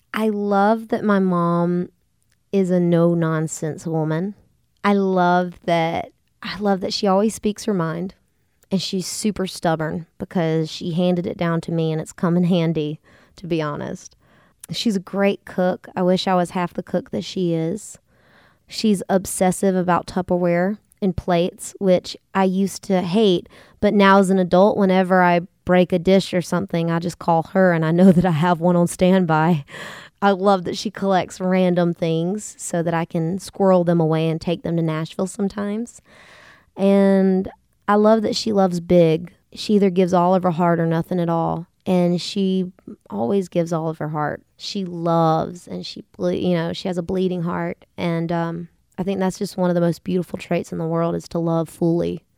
I love that my mom is a no-nonsense woman. I love that she always speaks her mind, and she's super stubborn because she handed it down to me and it's come in handy, to be honest. She's a great cook. I wish I was half the cook that she is. She's obsessive about Tupperware and plates, which I used to hate, but now as an adult, whenever I break a dish or something, I just call her and I know that I have one on standby. I love that she collects random things so that I can squirrel them away and take them to Nashville sometimes. And I love that she loves big. She either gives all of her heart or nothing at all. And she always gives all of her heart. She loves, and she has a bleeding heart. And I think that's just one of the most beautiful traits in the world, is to love fully.